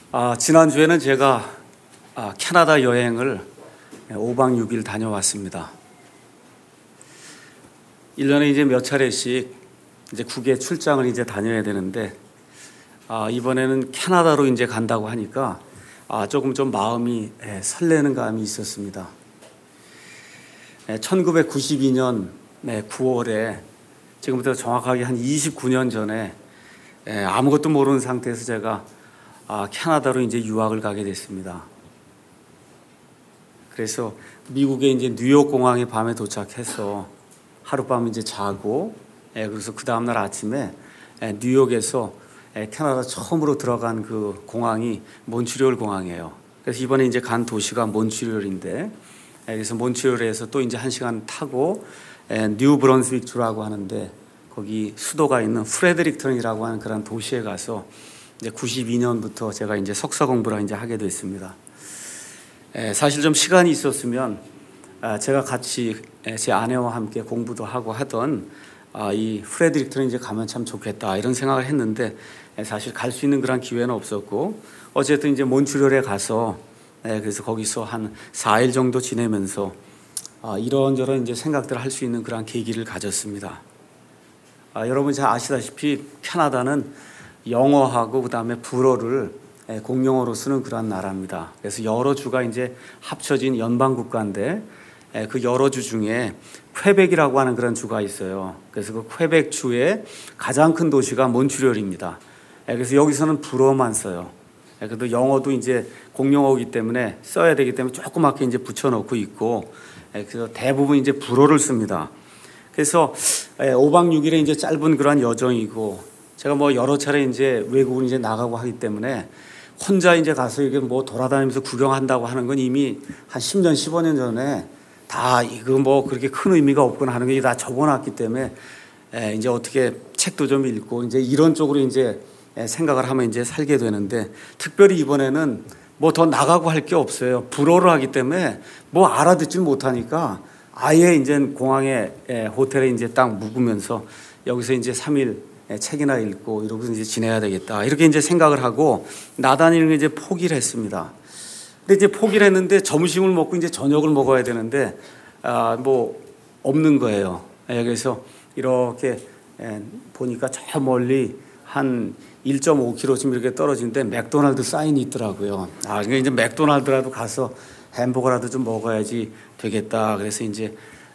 지난주에는 제가 캐나다 여행을 5박 6일 다녀왔습니다. 1년에 이제 몇 차례씩 이제 국외 출장을 이제 다녀야 되는데 이번에는 캐나다로 이제 간다고 하니까 조금 좀 마음이 설레는 감이 있었습니다. 1992년 9월에 지금부터 정확하게 한 29년 전에 아무것도 모르는 상태에서 제가 캐나다로 이제 유학을 가게 됐습니다. 그래서 미국의 이제 뉴욕 공항에 밤에 도착해서 하룻밤 이제 자고, 그래서 그 다음날 아침에 뉴욕에서 캐나다 처음으로 들어간 그 공항이 몬트리올 공항이에요. 그래서 이번에 이제 간 도시가 몬트리올인데, 그래서 몬트리올에서 또 이제 1시간 타고 뉴 브런스윅 주라고 하는데 거기 수도가 있는 프레데릭턴이라고 하는 그런 도시에 가서 이제 92년부터 제가 이제 석사 공부를 이제 하게 됐습니다. 사실 좀 시간이 있었으면 제가 같이 제 아내와 함께 공부도 하고 하던 이 프레데릭턴에 이제 가면 참 좋겠다 이런 생각을 했는데 사실 갈 수 있는 그런 기회는 없었고 어쨌든 이제 몬트리올에 가서 그래서 거기서 한 4일 정도 지내면서 이런저런 이제 생각들을 할 수 있는 그런 계기를 가졌습니다. 여러분 잘 아시다시피 캐나다는 영어하고 그다음에 불어를 공용어로 쓰는 그런 나라입니다. 그래서 여러 주가 이제 합쳐진 연방 국가인데 그 여러 주 중에 퀘벡이라고 하는 그런 주가 있어요. 그래서 그 퀘벡 주의 가장 큰 도시가 몬트리올입니다. 그래서 여기서는 불어만 써요. 그래도 영어도 이제 공용어이기 때문에 써야 되기 때문에 조그맣게 이제 붙여놓고 있고, 그래서 대부분 이제 불어를 씁니다. 그래서 5박 6일의 이제 짧은 그런 여정이고, 제가 뭐 여러 차례 이제 외국을 이제 나가고 하기 때문에 혼자 이제 가서 이게 뭐 돌아다니면서 구경한다고 하는 건 이미 한 10년, 15년 전에 다 이거 뭐 그렇게 큰 의미가 없구나 하는 게 다 적어놨기 때문에 이제 어떻게 책도 좀 읽고 이제 이런 쪽으로 이제 생각을 하면 이제 살게 되는데, 특별히 이번에는 뭐 더 나가고 할 게 없어요. 불어를 하기 때문에 뭐 알아듣질 못하니까 아예 이제 공항에 호텔에 이제 딱 묵으면서 여기서 이제 3일 책이나 읽고 이러고 이제 지내야 되겠다 이렇게 이제 생각을 하고 나다니는 게 이제 포기를 했습니다. 근데 이제 포기를 했는데 점심을 먹고 이제 저녁을 먹어야 되는데 뭐 없는 거예요. 그래서 이렇게 보니까 저 멀리 한 1.5km쯤 이렇게 떨어지는데 맥도날드 사인이 있더라고요. 그러니까 이제 맥도날드라도 가서 햄버거라도 좀 먹어야지 되겠다. 그래서 이제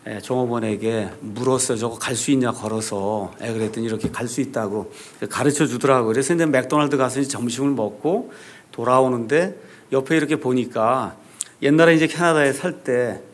종업원에게 물었어요. 저거 갈 수 있냐 걸어서. 그랬더니 이렇게 갈 수 있다고 가르쳐 주더라고요. 그래서 이제 맥도날드 가서 이제 점심을 먹고 돌아오는데 옆에 이렇게 보니까 옛날에 이제 캐나다에 살 때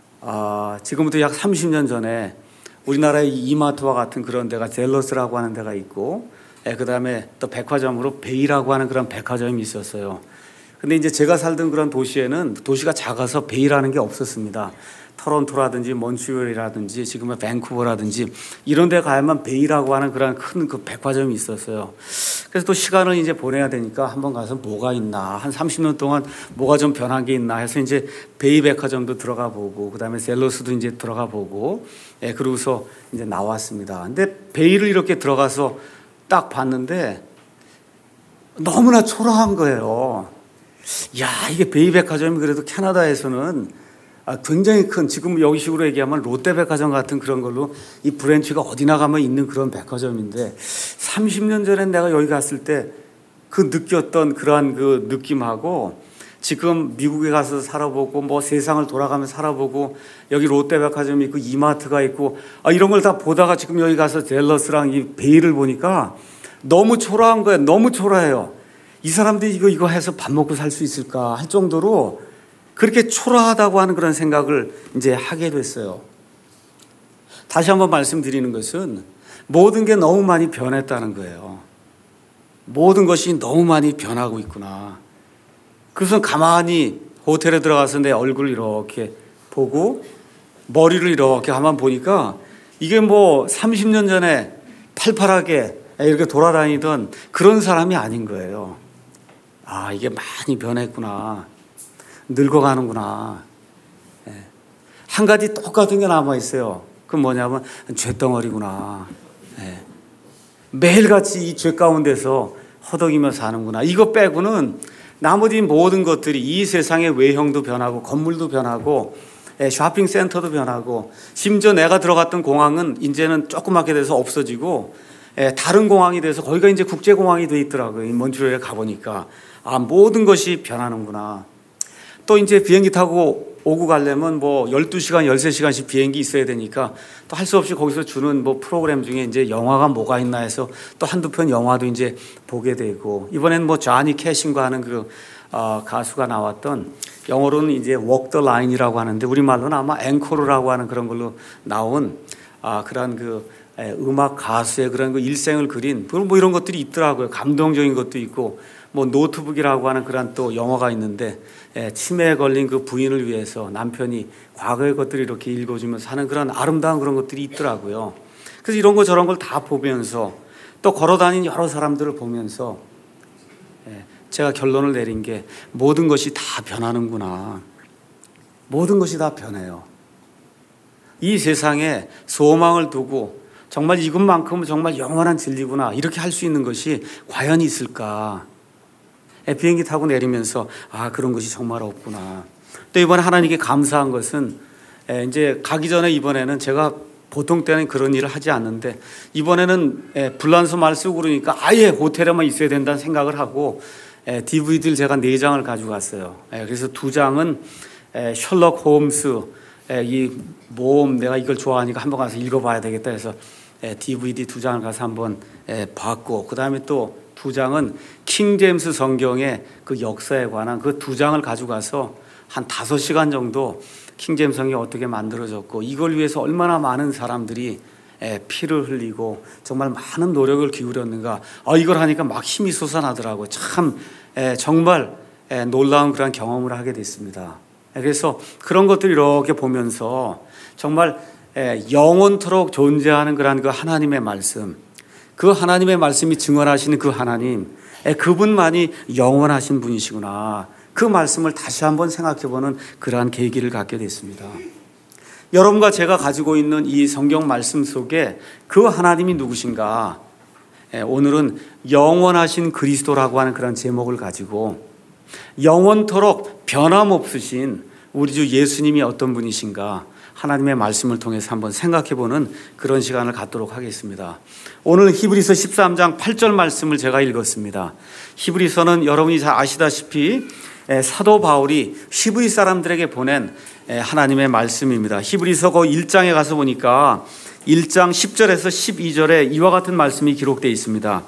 지금부터 약 30년 전에 우리나라의 이마트와 같은 그런 데가 젤러스라고 하는 데가 있고, 그 다음에 또 백화점으로 베이라고 하는 그런 백화점이 있었어요. 근데 이제 제가 살던 그런 도시에는 도시가 작아서 베이라는 게 없었습니다. 토론토라든지 몬트리올이라든지 지금은 밴쿠버라든지 이런 데 가야만 베이라고 하는 그런 큰 그 백화점이 있었어요. 그래서 또 시간을 이제 보내야 되니까 한번 가서 뭐가 있나, 한 30년 동안 뭐가 좀 변한 게 있나 해서 이제 베이 백화점도 들어가 보고 그다음에 셀러스도 이제 들어가 보고 그러고서 이제 나왔습니다. 근데 베이를 이렇게 들어가서 딱 봤는데 너무나 초라한 거예요. 야, 이게 베이 백화점이 그래도 캐나다에서는 굉장히 큰, 지금 여기식으로 얘기하면 롯데백화점 같은 그런 걸로 이 브랜치가 어디나 가면 있는 그런 백화점인데 30년 전에 내가 여기 갔을 때 그 느꼈던 그러한 그 느낌하고 지금 미국에 가서 살아보고 뭐 세상을 돌아가면서 살아보고 여기 롯데백화점이 있고 이마트가 있고 이런 걸 다 보다가 지금 여기 가서 젤러스랑 이 베이를 보니까 너무 초라한 거예요. 너무 초라해요. 이 사람들이 이거 해서 밥 먹고 살 수 있을까 할 정도로 그렇게 초라하다고 하는 그런 생각을 이제 하게 됐어요. 다시 한번 말씀드리는 것은 모든 게 너무 많이 변했다는 거예요. 모든 것이 너무 많이 변하고 있구나. 그래서 가만히 호텔에 들어가서 내 얼굴을 이렇게 보고 머리를 이렇게 가만 보니까 이게 뭐 30년 전에 팔팔하게 이렇게 돌아다니던 그런 사람이 아닌 거예요. 이게 많이 변했구나. 늙어가는구나. 한 가지 똑같은 게 남아있어요. 그건 뭐냐면 쇳덩어리구나. 매일같이 이 죄 가운데서 허덕이며 사는구나. 이거 빼고는 나머지 모든 것들이 이 세상의 외형도 변하고 건물도 변하고 쇼핑센터도 변하고 심지어 내가 들어갔던 공항은 이제는 조그맣게 돼서 없어지고 다른 공항이 돼서 거기가 이제 국제공항이 돼 있더라고요. 몬트리올에 가보니까 모든 것이 변하는구나. 또 이제 비행기 타고 오고 가려면 뭐 12시간, 13시간씩 비행기 있어야 되니까 또 할 수 없이 거기서 주는 뭐 프로그램 중에 이제 영화가 뭐가 있나 해서 또 한두 편 영화도 이제 보게 되고, 이번엔 뭐 쟈니 캐신과 하는 그 가수가 나왔던, 영어로는 이제 Walk the Line이라고 하는데 우리말로는 아마 앵코르라고 하는 그런 걸로 나온 그런 그 음악 가수의 그런 그 일생을 그린 뭐 이런 것들이 있더라고요. 감동적인 것도 있고, 뭐 노트북이라고 하는 그런 또 영화가 있는데 치매에 걸린 그 부인을 위해서 남편이 과거의 것들을 이렇게 읽어주면서 하는 그런 아름다운 그런 것들이 있더라고요. 그래서 이런 거 저런 걸 다 보면서 또 걸어다니는 여러 사람들을 보면서 제가 결론을 내린 게 모든 것이 다 변하는구나. 모든 것이 다 변해요. 이 세상에 소망을 두고 정말 이것만큼은 정말 영원한 진리구나 이렇게 할 수 있는 것이 과연 있을까? 비행기 타고 내리면서 그런 것이 정말 없구나. 또 이번에 하나님께 감사한 것은 이제 가기 전에 이번에는 제가 보통 때는 그런 일을 하지 않는데 이번에는 불란서 말 쓰고 그러니까 아예 호텔에만 있어야 된다는 생각을 하고 DVD를 제가 4장을 가지고 갔어요. 그래서 2장은 셜록 홈스, 이 모험, 내가 이걸 좋아하니까 한번 가서 읽어봐야 되겠다 해서 DVD 2장을 가서 한번 봤고, 그 다음에 또 2장은 킹제임스 성경의 그 역사에 관한 그 2장을 가지고 가서 한 5시간 정도 킹제임스 성경이 어떻게 만들어졌고 이걸 위해서 얼마나 많은 사람들이 피를 흘리고 정말 많은 노력을 기울였는가, 이걸 하니까 막 힘이 솟아나더라고요. 참 정말 놀라운 그런 경험을 하게 됐습니다. 그래서 그런 것들 이렇게 보면서 정말 영원토록 존재하는 그런 그 하나님의 말씀, 그 하나님의 말씀이 증언하시는 그 하나님, 그분만이 영원하신 분이시구나. 그 말씀을 다시 한번 생각해보는 그러한 계기를 갖게 됐습니다. 여러분과 제가 가지고 있는 이 성경 말씀 속에 그 하나님이 누구신가? 오늘은 영원하신 그리스도라고 하는 그런 제목을 가지고 영원토록 변함없으신 우리 주 예수님이 어떤 분이신가? 하나님의 말씀을 통해서 한번 생각해보는 그런 시간을 갖도록 하겠습니다. 오늘 히브리서 13장 8절 말씀을 제가 읽었습니다. 히브리서는 여러분이 잘 아시다시피 사도 바울이 히브리 사람들에게 보낸 하나님의 말씀입니다. 히브리서 그 1장에 가서 보니까 1장 10절에서 12절에 이와 같은 말씀이 기록되어 있습니다.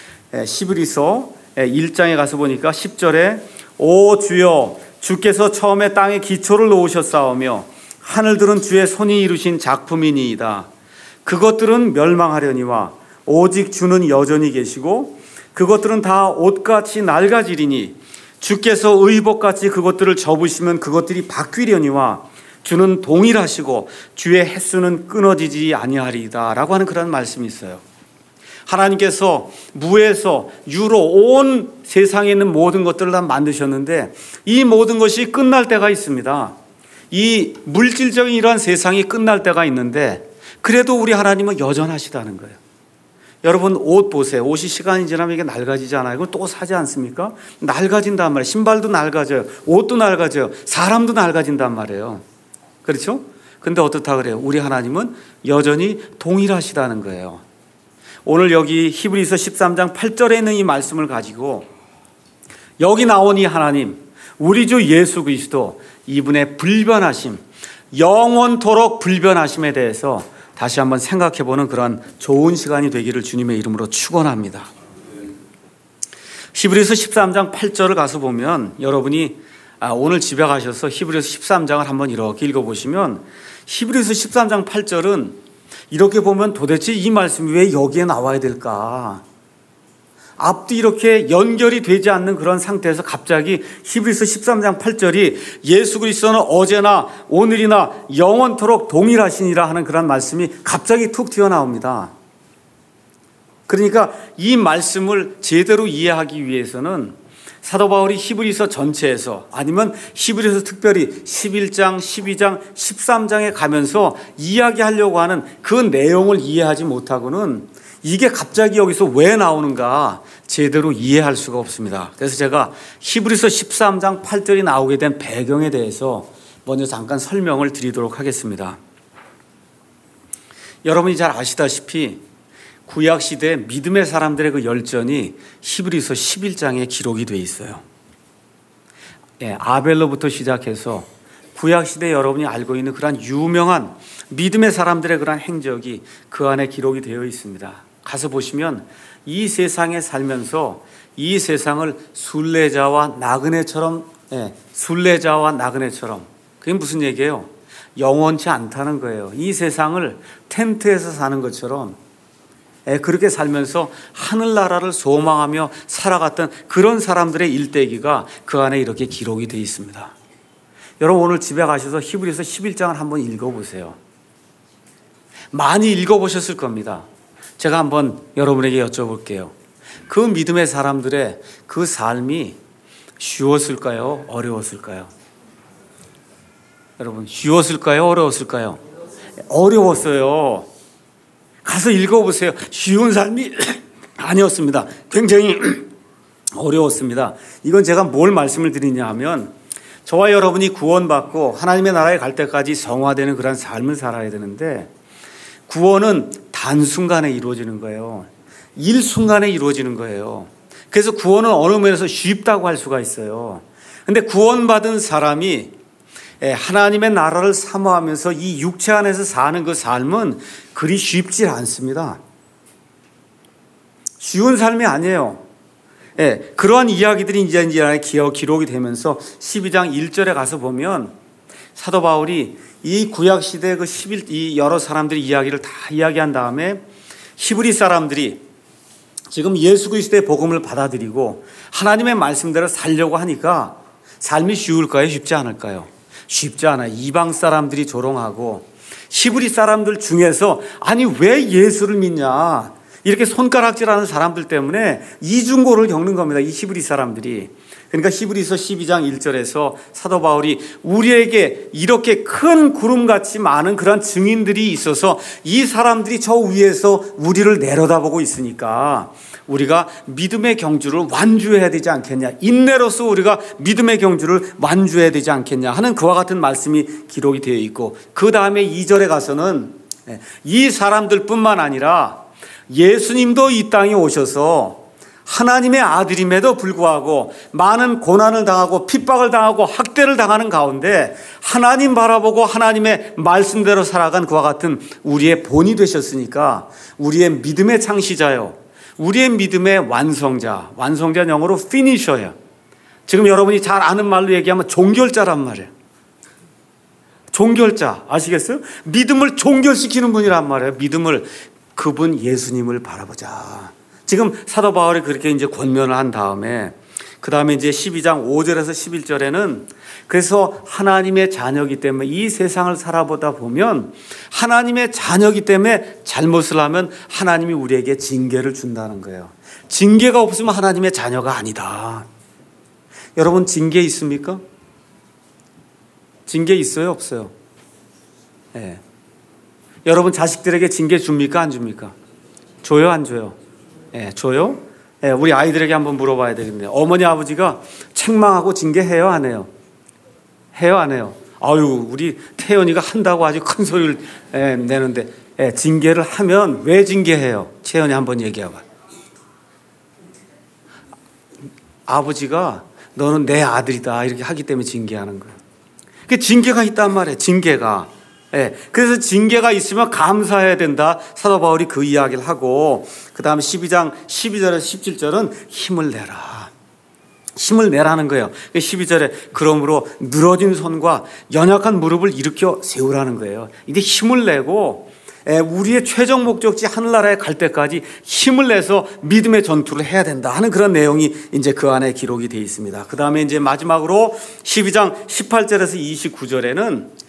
히브리서 1장에 가서 보니까 10절에 오 주여 주께서 처음에 땅에 기초를 놓으셨사오며 하늘들은 주의 손이 이루신 작품이니이다. 그것들은 멸망하려니와 오직 주는 여전히 계시고 그것들은 다 옷같이 낡아지리니 주께서 의복같이 그것들을 접으시면 그것들이 바뀌려니와 주는 동일하시고 주의 횟수는 끊어지지 아니하리이다 라고 하는 그런 말씀이 있어요. 하나님께서 무에서 유로 온 세상에 있는 모든 것들을 다 만드셨는데 이 모든 것이 끝날 때가 있습니다. 이 물질적인 이러한 세상이 끝날 때가 있는데 그래도 우리 하나님은 여전하시다는 거예요. 여러분 옷 보세요. 옷이 시간이 지나면 이게 낡아지지 않아요? 그럼 또 사지 않습니까? 낡아진단 말이에요. 신발도 낡아져요. 옷도 낡아져요. 사람도 낡아진단 말이에요. 그렇죠? 근데 어떻다 그래요? 우리 하나님은 여전히 동일하시다는 거예요. 오늘 여기 히브리서 13장 8절에 있는 이 말씀을 가지고 여기 나온 이 하나님, 우리 주 예수 그리스도, 이분의 불변하심, 영원토록 불변하심에 대해서 다시 한번 생각해보는 그런 좋은 시간이 되기를 주님의 이름으로 축원합니다. 히브리서 13장 8절을 가서 보면 여러분이 오늘 집에 가셔서 히브리서 13장을 한번 이렇게 읽어보시면 히브리서 13장 8절은 이렇게 보면 도대체 이 말씀이 왜 여기에 나와야 될까? 앞뒤 이렇게 연결이 되지 않는 그런 상태에서 갑자기 히브리서 13장 8절이 예수 그리스도는 어제나 오늘이나 영원토록 동일하시니라 하는 그런 말씀이 갑자기 툭 튀어나옵니다. 그러니까 이 말씀을 제대로 이해하기 위해서는 사도 바울이 히브리서 전체에서 아니면 히브리서 특별히 11장, 12장, 13장에 가면서 이야기하려고 하는 그 내용을 이해하지 못하고는 이게 갑자기 여기서 왜 나오는가 제대로 이해할 수가 없습니다. 그래서 제가 히브리서 13장 8절이 나오게 된 배경에 대해서 먼저 잠깐 설명을 드리도록 하겠습니다. 여러분이 잘 아시다시피 구약시대 믿음의 사람들의 그 열전이 히브리서 11장에 기록이 되어 있어요. 아벨로부터 시작해서 구약시대 여러분이 알고 있는 그러한 유명한 믿음의 사람들의 그러한 행적이 그 안에 기록이 되어 있습니다. 가서 보시면 이 세상에 살면서 이 세상을 순례자와 나그네처럼 그게 무슨 얘기예요? 영원치 않다는 거예요. 이 세상을 텐트에서 사는 것처럼 그렇게 살면서 하늘나라를 소망하며 살아갔던 그런 사람들의 일대기가 그 안에 이렇게 기록이 되어 있습니다. 여러분 오늘 집에 가셔서 히브리서 11장을 한번 읽어보세요. 많이 읽어보셨을 겁니다. 제가 한번 여러분에게 여쭤볼게요. 그 믿음의 사람들의 그 삶이 쉬웠을까요? 어려웠을까요? 여러분 쉬웠을까요? 어려웠을까요? 어려웠어요. 가서 읽어보세요. 쉬운 삶이 아니었습니다. 굉장히 어려웠습니다. 이건 제가 뭘 말씀을 드리냐 하면 저와 여러분이 구원받고 하나님의 나라에 갈 때까지 성화되는 그런 삶을 살아야 되는데 구원은 단순간에 이루어지는 거예요. 일순간에 이루어지는 거예요. 그래서 구원은 어느 면에서 쉽다고 할 수가 있어요. 그런데 구원받은 사람이 하나님의 나라를 사모하면서 이 육체 안에서 사는 그 삶은 그리 쉽지 않습니다. 쉬운 삶이 아니에요. 그러한 이야기들이 이제 기록이 되면서 12장 1절에 가서 보면 사도 바울이 이 구약시대 이 여러 사람들의 이야기를 다 이야기한 다음에 히브리 사람들이 지금 예수 그리스도의 복음을 받아들이고 하나님의 말씀대로 살려고 하니까 삶이 쉬울까요? 쉽지 않을까요? 쉽지 않아요. 이방 사람들이 조롱하고 히브리 사람들 중에서 아니 왜 예수를 믿냐 이렇게 손가락질하는 사람들 때문에 이중고를 겪는 겁니다. 이 히브리 사람들이. 그러니까 히브리서 12장 1절에서 사도 바울이 우리에게 이렇게 큰 구름같이 많은 그런 증인들이 있어서 이 사람들이 저 위에서 우리를 내려다보고 있으니까 우리가 믿음의 경주를 완주해야 되지 않겠냐, 인내로서 우리가 믿음의 경주를 완주해야 되지 않겠냐 하는 그와 같은 말씀이 기록이 되어 있고 그 다음에 2절에 가서는 이 사람들뿐만 아니라 예수님도 이 땅에 오셔서 하나님의 아들임에도 불구하고 많은 고난을 당하고 핍박을 당하고 학대를 당하는 가운데 하나님 바라보고 하나님의 말씀대로 살아간 그와 같은 우리의 본이 되셨으니까 우리의 믿음의 창시자요, 우리의 믿음의 완성자 영어로 finisher예요. 지금 여러분이 잘 아는 말로 얘기하면 종결자란 말이에요. 종결자 아시겠어요? 믿음을 종결시키는 분이란 말이에요. 믿음을 그분 예수님을 바라보자. 지금 사도 바울이 그렇게 이제 권면을 한 다음에 그 다음에 이제 12장 5절에서 11절에는 그래서 하나님의 자녀이기 때문에 이 세상을 살아보다 보면 하나님의 자녀이기 때문에 잘못을 하면 하나님이 우리에게 징계를 준다는 거예요. 징계가 없으면 하나님의 자녀가 아니다. 여러분 징계 있습니까? 징계 있어요? 없어요? 네. 여러분 자식들에게 징계 줍니까? 안 줍니까? 줘요? 안 줘요? 줘요? 우리 아이들에게 한번 물어봐야 되겠네요. 어머니 아버지가 책망하고 징계해요? 안 해요? 해요? 안 해요? 아유 우리 태연이가 한다고 아주 큰 소리를 내는데 징계를 하면 왜 징계해요? 채연이 한번 얘기해봐. 아버지가 너는 내 아들이다 이렇게 하기 때문에 징계하는 거예요. 그 징계가 있단 말이에요. 징계가. 그래서 징계가 있으면 감사해야 된다. 사도 바울이 그 이야기를 하고 그 다음에 12장 12절에서 17절은 힘을 내라. 힘을 내라는 거예요. 12절에 그러므로 늘어진 손과 연약한 무릎을 일으켜 세우라는 거예요. 이제 힘을 내고 우리의 최종 목적지 하늘나라에 갈 때까지 힘을 내서 믿음의 전투를 해야 된다 하는 그런 내용이 이제 그 안에 기록이 되어 있습니다. 그 다음에 이제 마지막으로 12장 18절에서 29절에는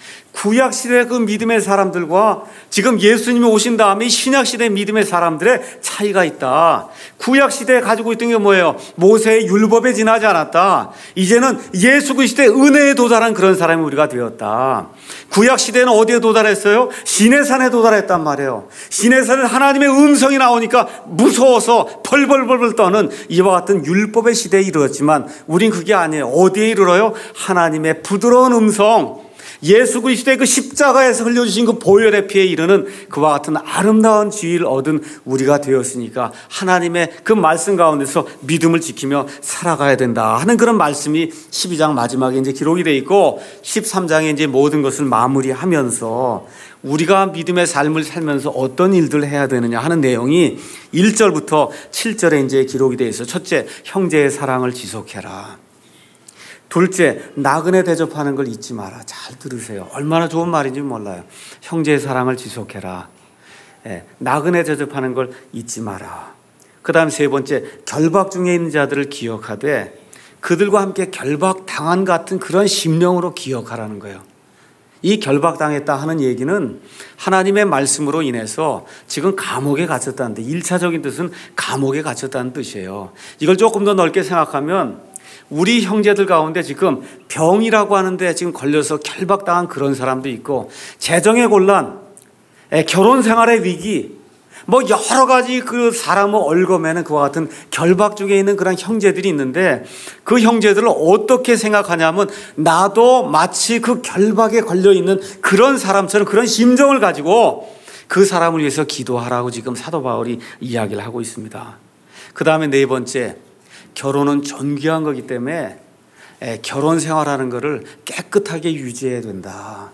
구약시대 그 믿음의 사람들과 지금 예수님이 오신 다음에 신약시대 믿음의 사람들의 차이가 있다. 구약시대에 가지고 있던 게 뭐예요? 모세의 율법에 지나지 않았다. 이제는 예수 그리스도의 은혜에 도달한 그런 사람이 우리가 되었다. 구약시대는 어디에 도달했어요? 시내산에 도달했단 말이에요. 시내산은 하나님의 음성이 나오니까 무서워서 벌벌벌벌 떠는 이와 같은 율법의 시대에 이르렀지만 우린 그게 아니에요. 어디에 이르러요? 하나님의 부드러운 음성, 예수 그리스도의 그 십자가에서 흘려주신 그 보혈의 피에 이르는 그와 같은 아름다운 지위를 얻은 우리가 되었으니까 하나님의 그 말씀 가운데서 믿음을 지키며 살아가야 된다 하는 그런 말씀이 12장 마지막에 이제 기록이 되어 있고 13장에 이제 모든 것을 마무리하면서 우리가 믿음의 삶을 살면서 어떤 일들을 해야 되느냐 하는 내용이 1절부터 7절에 이제 기록이 되어 있어요. 첫째, 형제의 사랑을 지속해라. 둘째, 나그네 대접하는 걸 잊지 마라. 잘 들으세요. 얼마나 좋은 말인지 몰라요. 형제의 사랑을 지속해라. 나그네 대접하는 걸 잊지 마라. 그 다음 세 번째, 결박 중에 있는 자들을 기억하되 그들과 함께 결박당한 같은 그런 심령으로 기억하라는 거예요. 이 결박당했다 하는 얘기는 하나님의 말씀으로 인해서 지금 감옥에 갇혔다는 데 1차적인 뜻은 감옥에 갇혔다는 뜻이에요. 이걸 조금 더 넓게 생각하면 우리 형제들 가운데 지금 병이라고 하는데 지금 걸려서 결박당한 그런 사람도 있고 재정의 곤란, 결혼 생활의 위기, 뭐 여러 가지 그 사람을 얽어매는 그와 같은 결박 중에 있는 그런 형제들이 있는데 그 형제들을 어떻게 생각하냐면 나도 마치 그 결박에 걸려있는 그런 사람처럼 그런 심정을 가지고 그 사람을 위해서 기도하라고 지금 사도 바울이 이야기를 하고 있습니다. 그 다음에 네 번째, 결혼은 존귀한 거기 때문에 결혼 생활하는 것을 깨끗하게 유지해야 된다.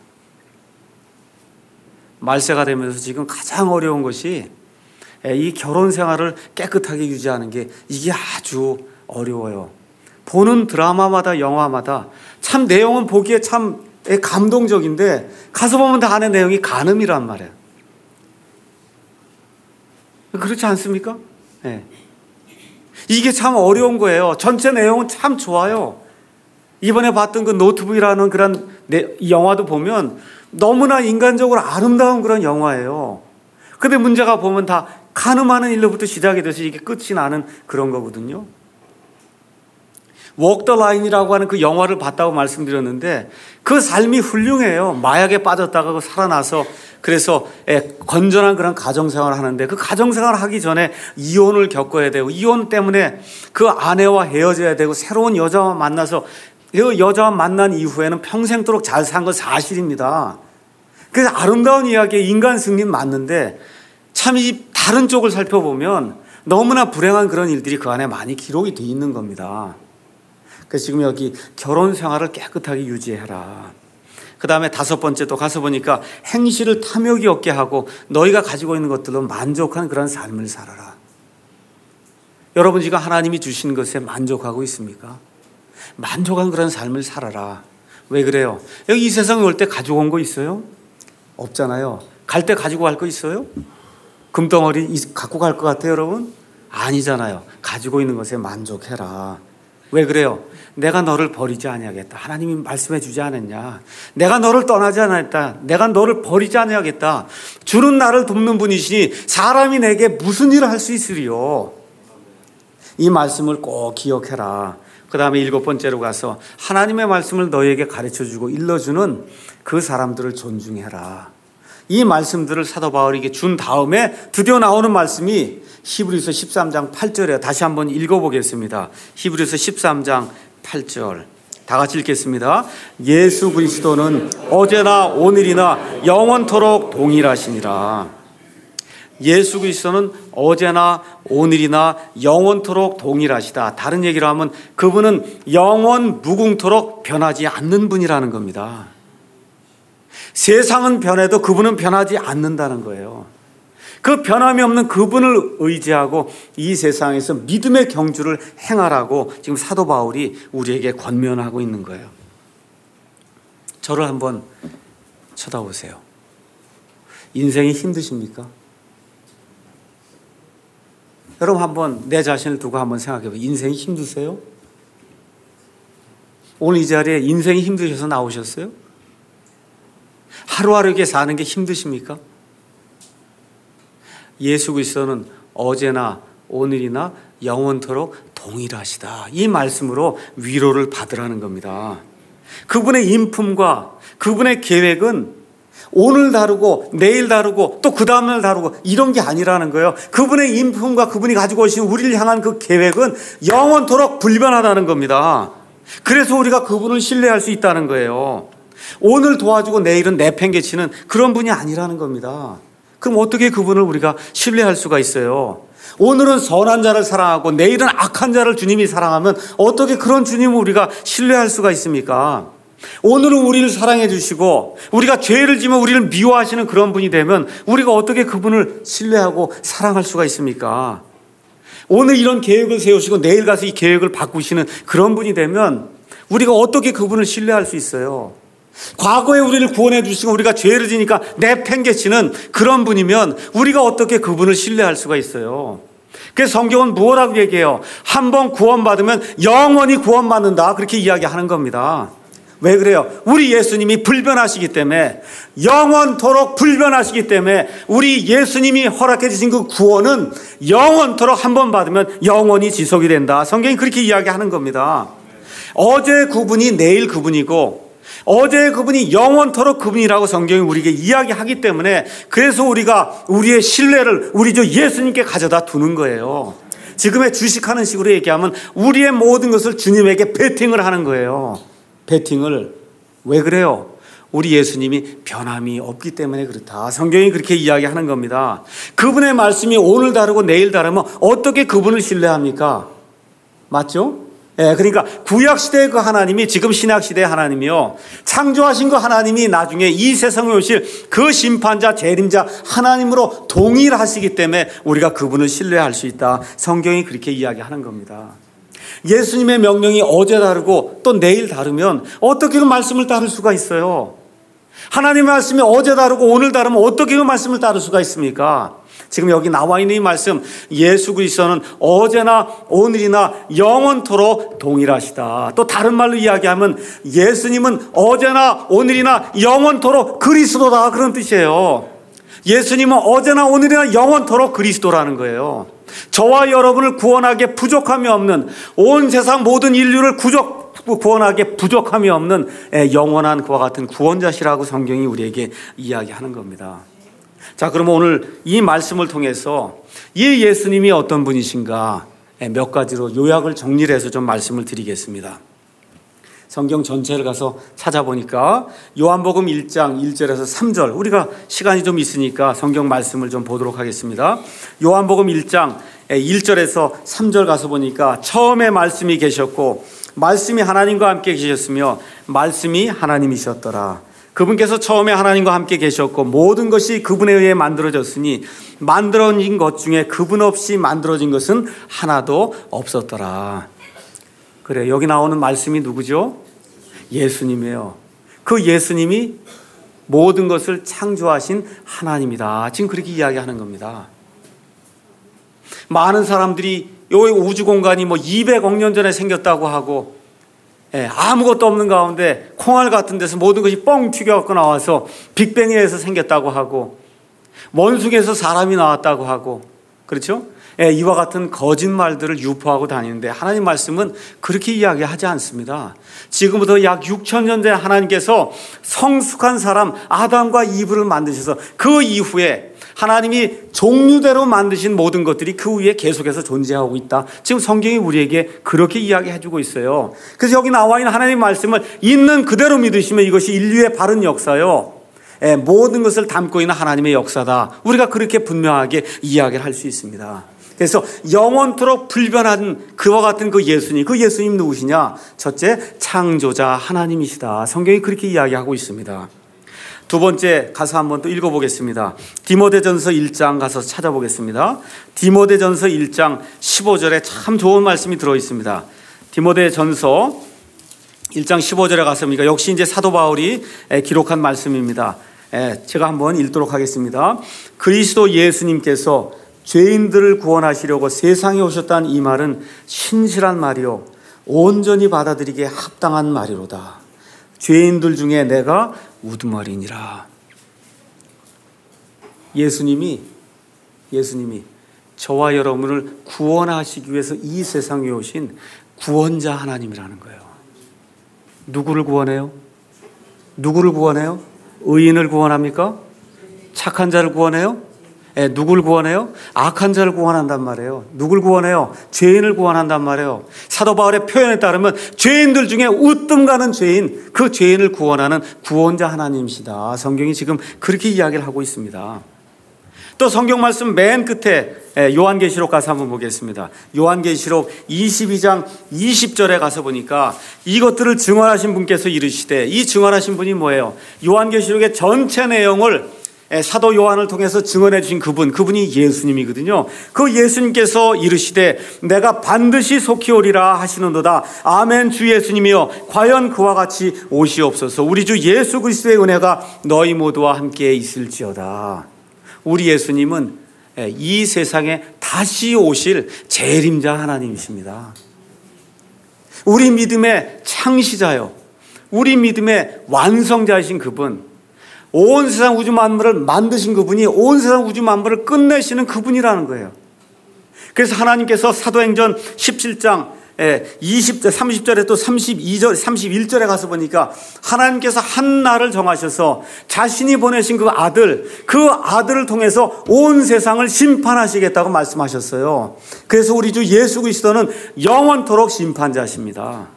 말세가 되면서 지금 가장 어려운 것이 이 결혼 생활을 깨끗하게 유지하는 게 이게 아주 어려워요. 보는 드라마마다 영화마다 참 내용은 보기에 참 감동적인데 가서 보면 다 아는 내용이 간음이란 말이에요. 그렇지 않습니까? 네. 이게 참 어려운 거예요. 전체 내용은 참 좋아요. 이번에 봤던 그 노트북이라는 그런 영화도 보면 너무나 인간적으로 아름다운 그런 영화예요. 근데 문제가 보면 다 간음하는 일로부터 시작이 돼서 이게 끝이 나는 그런 거거든요. Walk the Line이라고 하는 그 영화를 봤다고 말씀드렸는데 그 삶이 훌륭해요. 마약에 빠졌다가 살아나서 그래서 건전한 그런 가정생활을 하는데 그 가정생활을 하기 전에 이혼을 겪어야 되고 이혼 때문에 그 아내와 헤어져야 되고 새로운 여자와 만나서 그 여자와 만난 이후에는 평생도록 잘 산 건 사실입니다. 그래서 아름다운 이야기의 인간 승리는 맞는데 참 이 다른 쪽을 살펴보면 너무나 불행한 그런 일들이 그 안에 많이 기록이 돼 있는 겁니다. 그래서 지금 여기 결혼 생활을 깨끗하게 유지해라. 그 다음에 다섯 번째 또 가서 보니까 행실을 탐욕이 없게 하고 너희가 가지고 있는 것들로 만족한 그런 삶을 살아라. 여러분 지금 하나님이 주신 것에 만족하고 있습니까? 만족한 그런 삶을 살아라. 왜 그래요? 여기 이 세상에 올 때 가지고 온 거 있어요? 없잖아요. 갈 때 가지고 갈 거 있어요? 금덩어리 갖고 갈 것 같아요 여러분? 아니잖아요. 가지고 있는 것에 만족해라. 왜 그래요? 내가 너를 버리지 아니하겠다. 하나님이 말씀해 주지 않았냐? 내가 너를 떠나지 않았다. 내가 너를 버리지 아니하겠다. 주는 나를 돕는 분이시니 사람이 내게 무슨 일을 할 수 있으리요? 이 말씀을 꼭 기억해라. 그 다음에 일곱 번째로 가서 하나님의 말씀을 너희에게 가르쳐주고 일러주는 그 사람들을 존중해라. 이 말씀들을 사도 바울에게 준 다음에 드디어 나오는 말씀이 히브리서 13장 8절이에요. 다시 한번 읽어보겠습니다. 히브리서 13장 8절 다 같이 읽겠습니다. 예수 그리스도는 어제나 오늘이나 영원토록 동일하시니라. 예수 그리스도는 어제나 오늘이나 영원토록 동일하시다. 다른 얘기로 하면 그분은 영원 무궁토록 변하지 않는 분이라는 겁니다. 세상은 변해도 그분은 변하지 않는다는 거예요. 그 변함이 없는 그분을 의지하고 이 세상에서 믿음의 경주를 행하라고 지금 사도 바울이 우리에게 권면하고 있는 거예요. 저를 한번 쳐다보세요. 인생이 힘드십니까? 여러분 한번 내 자신을 두고 한번 생각해 보세요. 인생이 힘드세요? 오늘 이 자리에 인생이 힘드셔서 나오셨어요? 하루하루게 사는 게 힘드십니까? 예수 그리스도는 어제나 오늘이나 영원토록 동일하시다. 이 말씀으로 위로를 받으라는 겁니다. 그분의 인품과 그분의 계획은 오늘 다르고 내일 다르고 또 그 다음날 다르고 이런 게 아니라는 거예요. 그분의 인품과 그분이 가지고 오신 우리를 향한 그 계획은 영원토록 불변하다는 겁니다. 그래서 우리가 그분을 신뢰할 수 있다는 거예요. 오늘 도와주고 내일은 내팽개치는 그런 분이 아니라는 겁니다. 그럼 어떻게 그분을 우리가 신뢰할 수가 있어요? 오늘은 선한 자를 사랑하고 내일은 악한 자를 주님이 사랑하면 어떻게 그런 주님을 우리가 신뢰할 수가 있습니까? 오늘은 우리를 사랑해 주시고 우리가 죄를 지면 우리를 미워하시는 그런 분이 되면 우리가 어떻게 그분을 신뢰하고 사랑할 수가 있습니까? 오늘 이런 계획을 세우시고 내일 가서 이 계획을 바꾸시는 그런 분이 되면 우리가 어떻게 그분을 신뢰할 수 있어요? 과거에 우리를 구원해 주시고 우리가 죄를 지니까 내팽개치는 그런 분이면 우리가 어떻게 그분을 신뢰할 수가 있어요? 그래서 성경은 무엇라고 얘기해요? 한번 구원받으면 영원히 구원받는다, 그렇게 이야기하는 겁니다. 왜 그래요? 우리 예수님이 불변하시기 때문에, 영원토록 불변하시기 때문에 우리 예수님이 허락해 주신 그 구원은 영원토록 한번 받으면 영원히 지속이 된다. 성경이 그렇게 이야기하는 겁니다. 어제 그분이 내일 그분이고 어제 그분이 영원토록 그분이라고 성경이 우리에게 이야기하기 때문에, 그래서 우리가 우리의 신뢰를 우리 주 예수님께 가져다 두는 거예요. 지금의 주식하는 식으로 얘기하면 우리의 모든 것을 주님에게 베팅을 하는 거예요. 베팅을. 왜 그래요? 우리 예수님이 변함이 없기 때문에 그렇다. 성경이 그렇게 이야기하는 겁니다. 그분의 말씀이 오늘 다르고 내일 다르면 어떻게 그분을 신뢰합니까? 맞죠? 예, 그러니까 구약시대의 그 하나님이 지금 신약시대의 하나님이요, 창조하신 그 하나님이 나중에 이 세상에 오실 그 심판자, 재림자 하나님으로 동일하시기 때문에 우리가 그분을 신뢰할 수 있다. 성경이 그렇게 이야기하는 겁니다. 예수님의 명령이 어제 다르고 또 내일 다르면 어떻게 그 말씀을 따를 수가 있어요? 하나님의 말씀이 어제 다르고 오늘 다르면 어떻게 그 말씀을 따를 수가 있습니까? 지금 여기 나와 있는 이 말씀, 예수 그리스도는 어제나 오늘이나 영원토록 동일하시다. 또 다른 말로 이야기하면 예수님은 어제나 오늘이나 영원토록 그리스도다, 그런 뜻이에요. 예수님은 어제나 오늘이나 영원토록 그리스도라는 거예요. 저와 여러분을 구원하기에 부족함이 없는, 온 세상 모든 인류를 구원하기에 부족함이 없는 영원한 그와 같은 구원자시라고 성경이 우리에게 이야기하는 겁니다. 자, 그럼 오늘 이 말씀을 통해서 이 예수님이 어떤 분이신가 몇 가지로 요약을 정리를 해서 좀 말씀을 드리겠습니다. 성경 전체를 가서 찾아보니까 요한복음 1장 1절에서 3절, 우리가 시간이 좀 있으니까 성경 말씀을 좀 보도록 하겠습니다. 요한복음 1장 1절에서 3절 가서 보니까 처음에 말씀이 계셨고 말씀이 하나님과 함께 계셨으며 말씀이 하나님이셨더라. 그분께서 처음에 하나님과 함께 계셨고 모든 것이 그분에 의해 만들어졌으니 만들어진 것 중에 그분 없이 만들어진 것은 하나도 없었더라. 그래, 여기 나오는 말씀이 누구죠? 예수님이에요. 그 예수님이 모든 것을 창조하신 하나님이다. 지금 그렇게 이야기하는 겁니다. 많은 사람들이 여기 우주 공간이 200억 년 전에 생겼다고 하고, 아무것도 없는 가운데 콩알 같은 데서 모든 것이 뻥 튀겨갖고 나와서 빅뱅에 의해서 생겼다고 하고, 원숭이에서 사람이 나왔다고 하고, 그렇죠? 이와 같은 거짓말들을 유포하고 다니는데 하나님 말씀은 그렇게 이야기하지 않습니다. 지금부터 약 6,000년 전에 하나님께서 성숙한 사람 아담과 이브를 만드셔서 그 이후에 하나님이 종류대로 만드신 모든 것들이 그 위에 계속해서 존재하고 있다. 지금 성경이 우리에게 그렇게 이야기해주고 있어요. 그래서 여기 나와 있는 하나님의 말씀을 있는 그대로 믿으시면 이것이 인류의 바른 역사요, 모든 것을 담고 있는 하나님의 역사다. 우리가 그렇게 분명하게 이야기를 할 수 있습니다. 그래서 영원토록 불변한 그와 같은 그 예수님 누구시냐? 첫째, 창조자 하나님이시다. 성경이 그렇게 이야기하고 있습니다. 두 번째 가서 한번 또 읽어보겠습니다. 디모데전서 1장 가서 찾아보겠습니다. 디모데전서 1장 15절에 참 좋은 말씀이 들어있습니다. 디모데전서 1장 15절에 가서 보니까 역시 이제 사도 바울이 기록한 말씀입니다. 제가 한번 읽도록 하겠습니다. 그리스도 예수님께서 죄인들을 구원하시려고 세상에 오셨다는 이 말은 신실한 말이요 온전히 받아들이기에 합당한 말이로다. 죄인들 중에 내가 우두머리니라. 예수님이 저와 여러분을 구원하시기 위해서 이 세상에 오신 구원자 하나님이라는 거예요. 누구를 구원해요? 누구를 구원해요? 의인을 구원합니까? 착한 자를 구원해요? 누구를 구원해요? 악한 자를 구원한단 말이에요. 누굴 구원해요? 죄인을 구원한단 말이에요. 사도 바울의 표현에 따르면 죄인들 중에 으뜸 가는 죄인, 그 죄인을 구원하는 구원자 하나님이시다. 성경이 지금 그렇게 이야기를 하고 있습니다. 또 성경 말씀 맨 끝에 요한계시록 가서 한번 보겠습니다. 요한계시록 22장 20절에 가서 보니까 이것들을 증언하신 분께서 이르시되, 이 증언하신 분이 뭐예요? 요한계시록의 전체 내용을 사도 요한을 통해서 증언해 주신 그분이 예수님이거든요. 그 예수님께서 이르시되 내가 반드시 속히 오리라 하시는도다. 아멘. 주 예수님이여 과연 그와 같이 오시옵소서. 우리 주 예수 그리스도의 은혜가 너희 모두와 함께 있을지어다. 우리 예수님은 이 세상에 다시 오실 재림자 하나님이십니다. 우리 믿음의 창시자요, 우리 믿음의 완성자이신 그분, 온 세상 우주 만물을 만드신 그분이 온 세상 우주 만물을 끝내시는 그분이라는 거예요. 그래서 하나님께서 사도행전 17장 20절, 30절에 또 32절, 31절에 가서 보니까 하나님께서 한 날을 정하셔서 자신이 보내신 그 아들을 통해서 온 세상을 심판하시겠다고 말씀하셨어요. 그래서 우리 주 예수 그리스도는 영원토록 심판자십니다.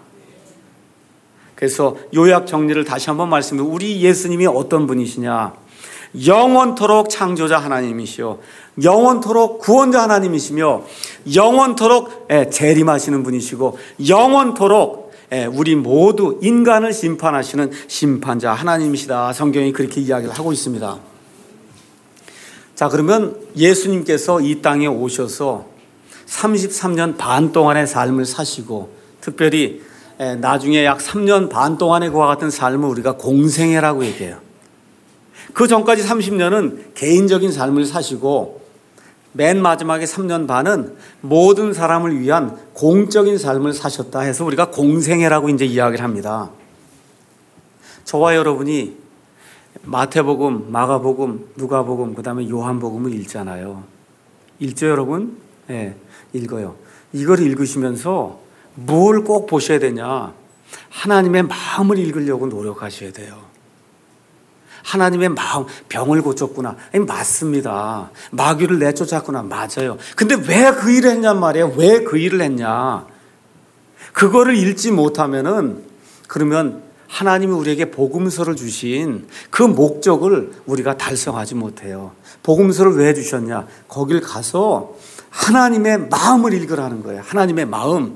그래서 요약 정리를 다시 한번 말씀드리면, 우리 예수님이 어떤 분이시냐? 영원토록 창조자 하나님이시요, 영원토록 구원자 하나님이시며, 영원토록 재림하시는 분이시고, 영원토록 우리 모두 인간을 심판하시는 심판자 하나님이시다. 성경이 그렇게 이야기를 하고 있습니다. 자, 그러면 예수님께서 이 땅에 오셔서 33년 반 동안의 삶을 사시고, 특별히 나중에 약 3년 반 동안의 그와 같은 삶을 우리가 공생애라고 얘기해요. 그 전까지 30년은 개인적인 삶을 사시고, 맨 마지막에 3년 반은 모든 사람을 위한 공적인 삶을 사셨다 해서 우리가 공생애라고 이제 이야기를 합니다. 저와 여러분이 마태복음, 마가복음, 누가복음, 그 다음에 요한복음을 읽잖아요. 읽죠, 여러분? 네, 읽어요. 이걸 읽으시면서 뭘 꼭 보셔야 되냐? 하나님의 마음을 읽으려고 노력하셔야 돼요. 하나님의 마음, 병을 고쳤구나. 맞습니다. 마귀를 내쫓았구나. 맞아요. 근데 왜 그 일을 했냔 말이에요. 왜 그 일을 했냐? 그거를 읽지 못하면은, 그러면 하나님이 우리에게 복음서를 주신 그 목적을 우리가 달성하지 못해요. 복음서를 왜 주셨냐? 거길 가서 하나님의 마음을 읽으라는 거예요. 하나님의 마음.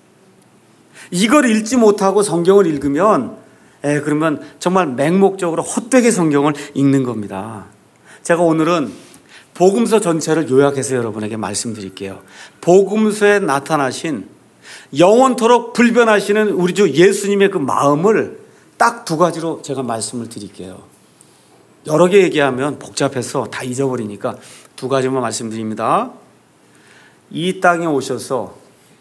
이걸 읽지 못하고 성경을 읽으면 그러면 정말 맹목적으로 헛되게 성경을 읽는 겁니다. 제가 오늘은 복음서 전체를 요약해서 여러분에게 말씀드릴게요. 복음서에 나타나신 영원토록 불변하시는 우리 주 예수님의 그 마음을 딱 두 가지로 제가 말씀을 드릴게요. 여러 개 얘기하면 복잡해서 다 잊어버리니까 두 가지만 말씀드립니다. 이 땅에 오셔서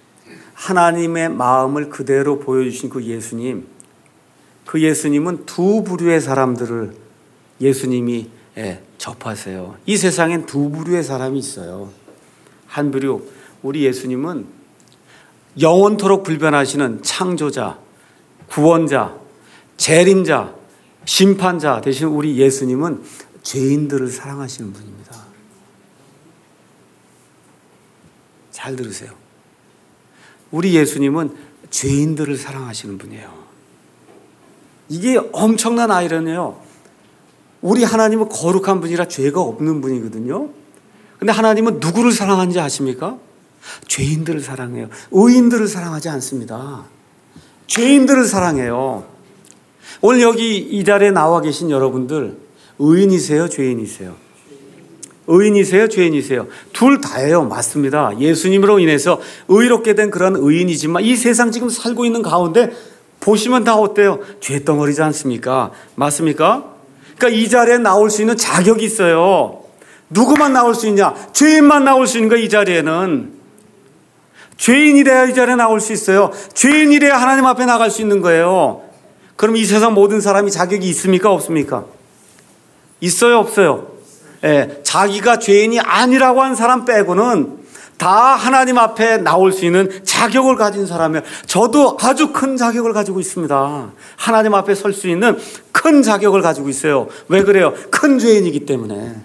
하나님의 마음을 그대로 보여주신 그 예수님, 그 예수님은 두 부류의 사람들을 예수님이 접하세요. 이 세상엔 두 부류의 사람이 있어요. 한 부류, 우리 예수님은 영원토록 불변하시는 창조자, 구원자, 재림자, 심판자 대신 우리 예수님은 죄인들을 사랑하시는 분입니다. 잘 들으세요. 우리 예수님은 죄인들을 사랑하시는 분이에요. 이게 엄청난 아이러니예요. 우리 하나님은 거룩한 분이라 죄가 없는 분이거든요. 근데 하나님은 누구를 사랑하는지 아십니까? 죄인들을 사랑해요. 의인들을 사랑하지 않습니다. 죄인들을 사랑해요. 오늘 여기 이 자리에 나와 계신 여러분들, 의인이세요? 죄인이세요? 의인이세요? 죄인이세요? 둘 다예요. 맞습니다. 예수님으로 인해서 의롭게 된 그런 의인이지만 이 세상 지금 살고 있는 가운데 보시면 다 어때요? 죄덩어리지 않습니까? 맞습니까? 그러니까 이 자리에 나올 수 있는 자격이 있어요. 누구만 나올 수 있냐? 죄인만 나올 수 있는 거야. 이 자리에는 죄인이래야 이 자리에 나올 수 있어요. 죄인이래야 하나님 앞에 나갈 수 있는 거예요. 그럼 이 세상 모든 사람이 자격이 있습니까? 없습니까? 있어요? 없어요? 자기가 죄인이 아니라고 한 사람 빼고는 다 하나님 앞에 나올 수 있는 자격을 가진 사람이에요. 저도 아주 큰 자격을 가지고 있습니다. 하나님 앞에 설 수 있는 큰 자격을 가지고 있어요. 왜 그래요? 큰 죄인이기 때문에.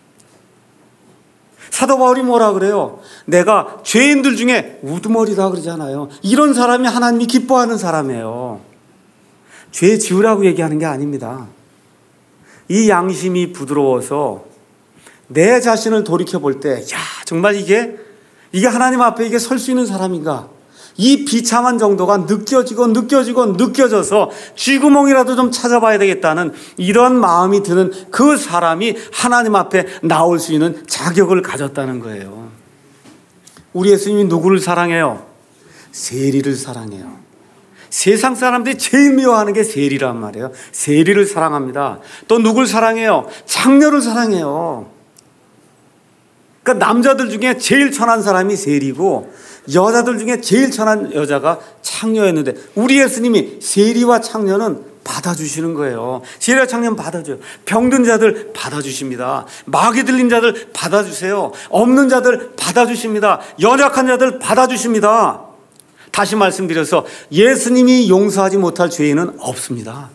사도 바울이 뭐라 그래요? 내가 죄인들 중에 우두머리다 그러잖아요. 이런 사람이 하나님이 기뻐하는 사람이에요. 죄 지으라고 얘기하는 게 아닙니다. 이 양심이 부드러워서 내 자신을 돌이켜볼 때, 야, 정말 이게 하나님 앞에 이게 설 수 있는 사람인가? 이 비참한 정도가 느껴져서 쥐구멍이라도 좀 찾아봐야 되겠다는 이런 마음이 드는 그 사람이 하나님 앞에 나올 수 있는 자격을 가졌다는 거예요. 우리 예수님이 누구를 사랑해요? 세리를 사랑해요. 세상 사람들이 제일 미워하는 게 세리란 말이에요. 세리를 사랑합니다. 또 누굴 사랑해요? 장녀를 사랑해요. 그러니까 남자들 중에 제일 천한 사람이 세리고 여자들 중에 제일 천한 여자가 창녀였는데 우리 예수님이 세리와 창녀는 받아주시는 거예요. 세리와 창녀는 받아줘요. 병든 자들 받아주십니다. 마귀 들린 자들 받아주세요. 없는 자들 받아주십니다. 연약한 자들 받아주십니다. 다시 말씀드려서 예수님이 용서하지 못할 죄인은 없습니다.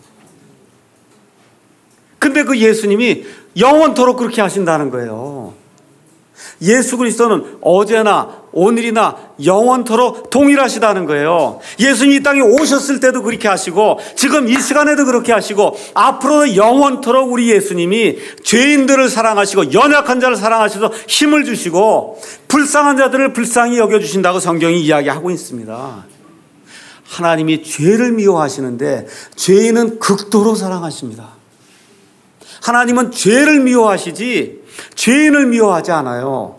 근데 그 예수님이 영원토록 그렇게 하신다는 거예요. 예수 그리스도는 어제나 오늘이나 영원토록 동일하시다는 거예요. 예수님이 이 땅에 오셨을 때도 그렇게 하시고 지금 이 시간에도 그렇게 하시고 앞으로도 영원토록 우리 예수님이 죄인들을 사랑하시고 연약한 자를 사랑하셔서 힘을 주시고 불쌍한 자들을 불쌍히 여겨주신다고 성경이 이야기하고 있습니다. 하나님이 죄를 미워하시는데 죄인은 극도로 사랑하십니다. 하나님은 죄를 미워하시지 죄인을 미워하지 않아요.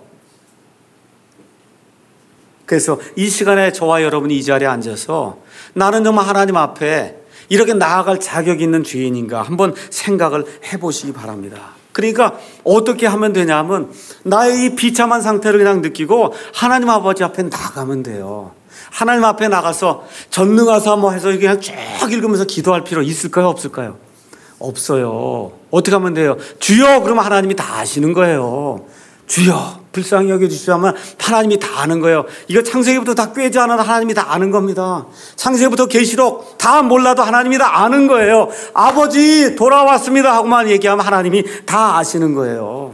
그래서 이 시간에 저와 여러분이 이 자리에 앉아서 나는 정말 하나님 앞에 이렇게 나아갈 자격이 있는 죄인인가 한번 생각을 해보시기 바랍니다. 그러니까 어떻게 하면 되냐면 나의 이 비참한 상태를 그냥 느끼고 하나님 아버지 앞에 나가면 돼요. 하나님 앞에 나가서 전능하사 뭐 해서 그냥 쭉 읽으면서 기도할 필요 있을까요? 없을까요? 없어요. 어떻게 하면 돼요? 주여 그러면 하나님이 다 아시는 거예요. 주여 불쌍히 여겨주시면 하나님이 다 아는 거예요. 이거 창세기부터 다 꿰지 않아도 하나님이 다 아는 겁니다. 창세기부터 계시록 다 몰라도 하나님이 다 아는 거예요. 아버지 돌아왔습니다 하고만 얘기하면 하나님이 다 아시는 거예요.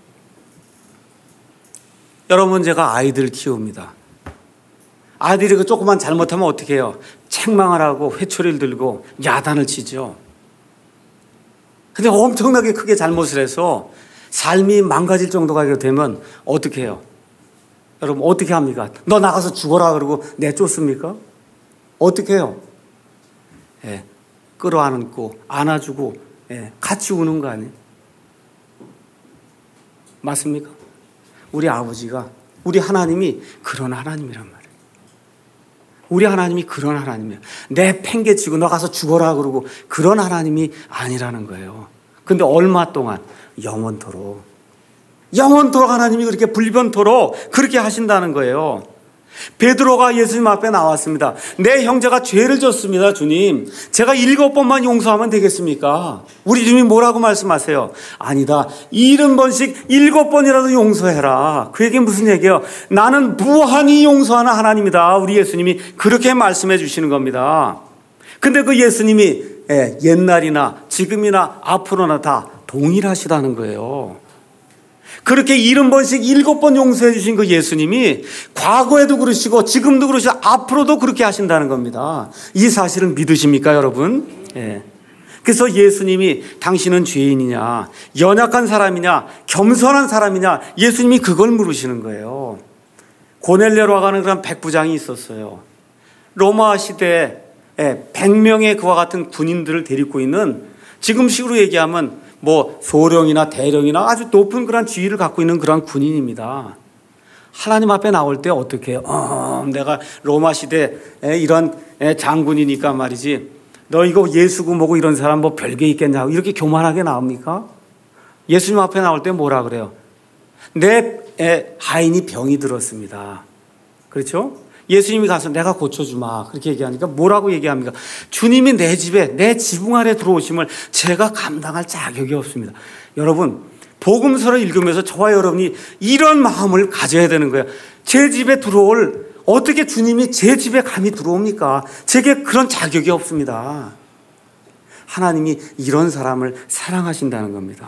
여러분 제가 아이들 키웁니다. 아이들이 그 조금만 잘못하면 어떻게 해요? 책망을 하고 회초리를 들고 야단을 치죠. 근데 엄청나게 크게 잘못을 해서 삶이 망가질 정도가 되면 어떻게 해요? 여러분 어떻게 합니까? 너 나가서 죽어라 그러고 내쫓습니까? 어떻게 해요? 끌어안고 안아주고 같이 우는 거 아니에요? 맞습니까? 우리 아버지가 우리 하나님이 그런 하나님이란 말이에요. 우리 하나님이 그런 하나님이에요. 내 팽개치고 너 가서 죽어라 그러고 그런 하나님이 아니라는 거예요. 근데 얼마 동안? 영원토록 하나님이 그렇게 불변토록 그렇게 하신다는 거예요. 베드로가 예수님 앞에 나왔습니다. 내 형제가 죄를 졌습니다. 주님 제가 7번만 용서하면 되겠습니까? 우리 주님이 뭐라고 말씀하세요? 아니다 70번씩 7번이라도 용서해라. 그 얘기는 무슨 얘기예요? 나는 무한히 용서하는 하나님이다. 우리 예수님이 그렇게 말씀해 주시는 겁니다. 근데 그 예수님이 옛날이나 지금이나 앞으로나 다 동일하시다는 거예요. 그렇게 70번씩 7번 용서해 주신 그 예수님이 과거에도 그러시고 지금도 그러시고 앞으로도 그렇게 하신다는 겁니다. 이 사실을 믿으십니까 여러분? 그래서 예수님이 당신은 죄인이냐 연약한 사람이냐 겸손한 사람이냐 예수님이 그걸 물으시는 거예요. 고넬료라고 하는 그런 백부장이 있었어요. 로마 시대에 100명의 그와 같은 군인들을 데리고 있는 지금식으로 얘기하면 뭐 소령이나 대령이나 아주 높은 그런 지위를 갖고 있는 그런 군인입니다. 하나님 앞에 나올 때 어떻게 해요? 내가 로마 시대 이런 장군이니까 말이지 너 이거 예수고 뭐고 이런 사람 뭐 별게 있겠냐고 이렇게 교만하게 나옵니까? 예수님 앞에 나올 때 뭐라 그래요? 내 하인이 병이 들었습니다. 그렇죠? 예수님이 가서 내가 고쳐주마 그렇게 얘기하니까 뭐라고 얘기합니까? 주님이 내 집에 내 지붕 아래 들어오심을 제가 감당할 자격이 없습니다. 여러분 복음서를 읽으면서 저와 여러분이 이런 마음을 가져야 되는 거예요. 제 집에 들어올, 어떻게 주님이 제 집에 감히 들어옵니까? 제게 그런 자격이 없습니다. 하나님이 이런 사람을 사랑하신다는 겁니다.